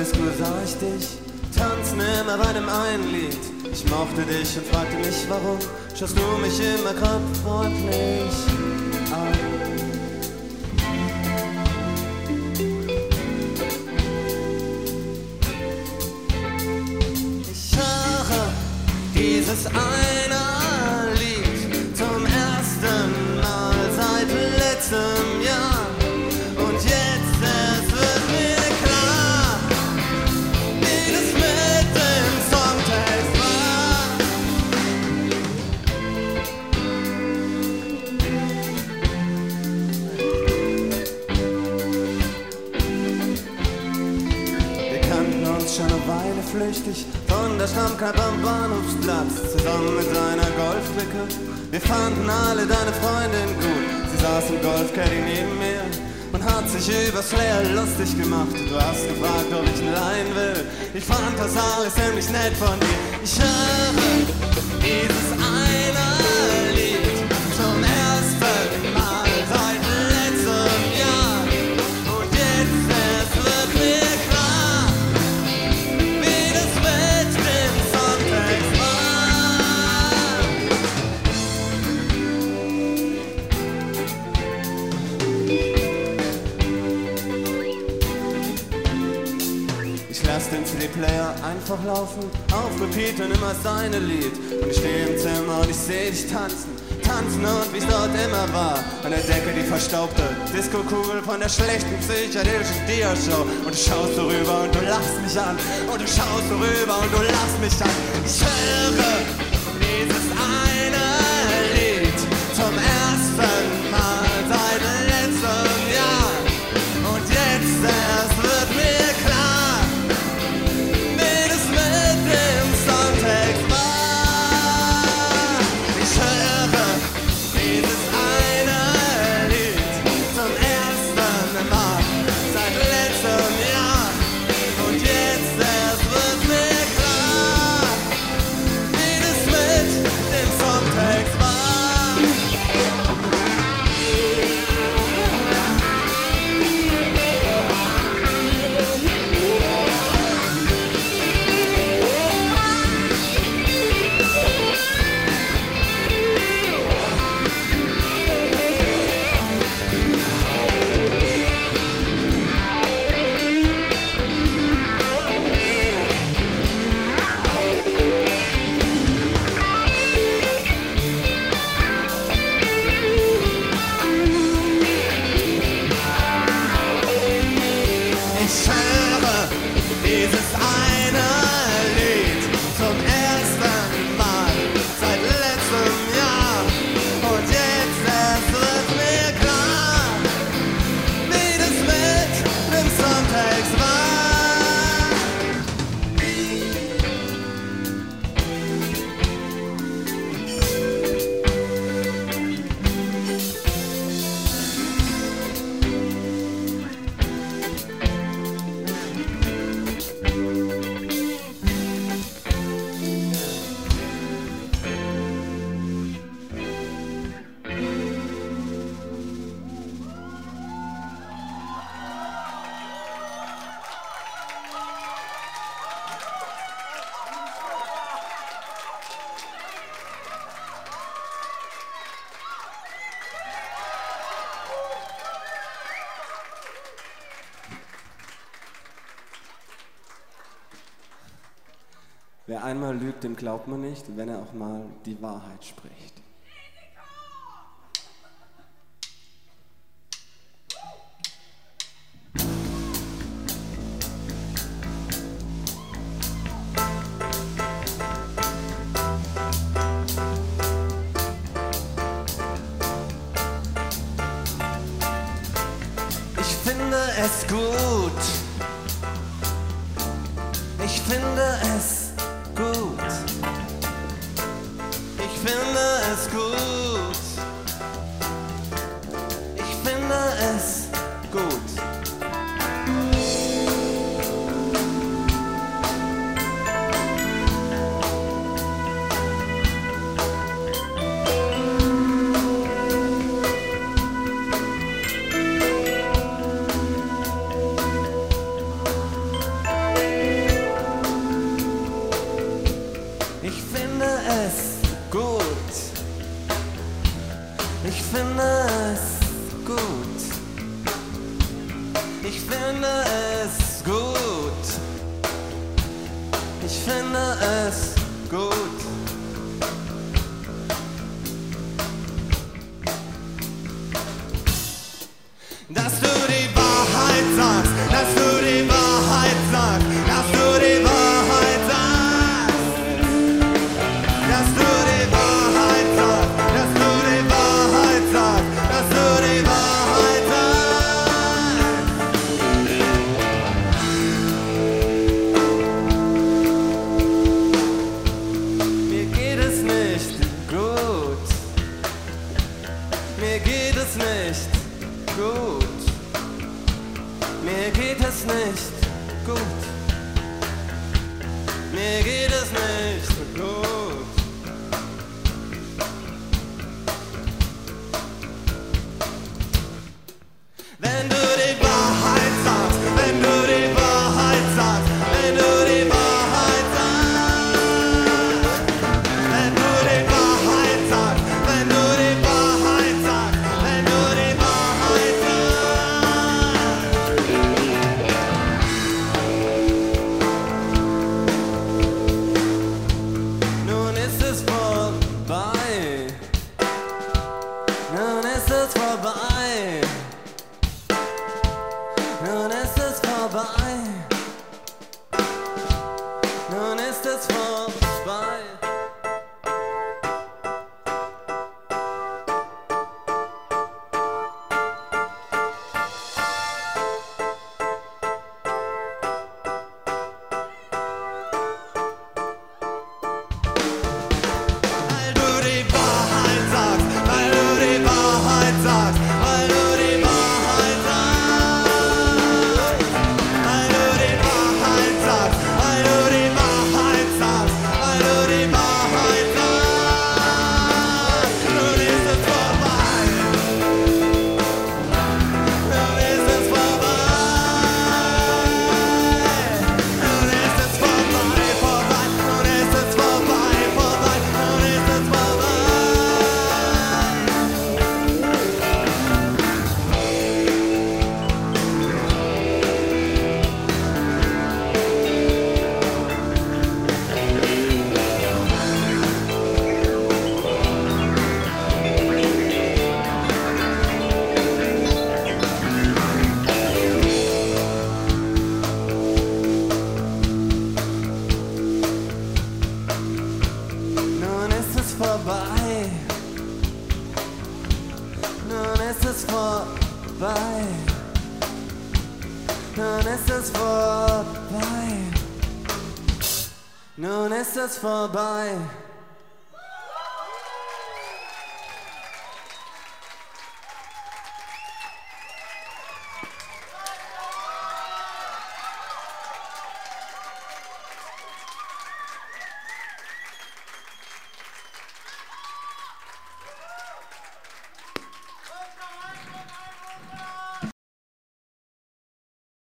Disco sah ich dich tanzen immer bei dem einen Lied. Ich mochte dich und fragte mich warum, schaust du mich immer grad freundlich an. Ich höre dieses eine Lied zum ersten Mal seit letztem Jahr. Und jetzt es wird mir klar, wie das mit dem Songtext war. Wir kannten uns schon eine Weile flüchtig von der Stammkneipe am Bahnhofsplatz, zusammen mit einer Golfklicke. Wir fanden alle deine Freundin gut. Sie saß im Golfcaddy neben mir und hat sich übers Flair lustig gemacht. Du hast gefragt, ob ich ihn leihen will. Ich fand das alles ziemlich nett von dir. Ich höre dieses eine Lied zum ersten Mal seit letztem Jahr. Und jetzt erst wird mir klar, wie das mit dem Songtext war. Ich lass den CD-Player einfach laufen, auf Repeat und immer seine Lied. Und ich stehe im Zimmer und ich seh dich tanzen, tanzen und wie's dort immer war. An der Decke die verstaubte Disco-Kugel von der schlechten psychedelischen Dia-Show. Und du schaust so rüber und du lachst mich an. Und du schaust so rüber und du lachst mich an. Ich höre dieses eine Lied zum ersten Mal seit letztem Jahr. Und jetzt erst wird mir klar, wie das mit dem Songtext war. Ich höre dieses eine Lied zum ersten Mal seit letztem Jahr. Und jetzt erst wird mir klar, wie das mit dem Songtext war. Ich höre dieses eine Lied zum ersten Mal seit letztem Jahr. Und jetzt erst wird mir klar, wie das mit dem Songtext war. Wer einmal lügt, dem glaubt man nicht, wenn er auch mal die Wahrheit spricht. Ich finde es gut. Ich finde es gut. Ich finde es gut. Ich finde es gut. Ich finde es gut. Ich finde es gut. Dass du die Wahrheit sagst, dass du die Wahrheit sagst, dass du die Wahrheit sagst, dass du die Wahrheit sagst, dass du die Wahrheit sagst, dass du die Wahrheit sagst. Mir geht es nicht gut. Mir geht es nicht gut. Mir geht es nicht gut. Mir geht es nicht gut. Wenn du die Wahrheit sagst, wenn du die Wahrheit sagst, wenn du die Wahrheit sagst, wenn du die Wahrheit sagst, wenn du die Wahrheit sagst, wenn du die Wahrheit sagst. Nun ist es vorbei. Nun ist es vorbei. Nun ist es vorbei. Nun ist es vorbei. Weil du die Wahrheit sagst, weil du die Wahrheit sagst, weil du die Wahrheit sagst, weil du die Wahrheit sagst, weil du die Wahrheit sagst, weil du die Wahrheit sagst. Nun ist es vorbei. Nun ist es vorbei. Nun ist es vorbei, vorbei. Nun ist es vorbei, vorbei. Nun ist es vorbei. Nun ist es vorbei. Nun ist es vorbei. Nun ist es vorbei. Nun ist es vorbei.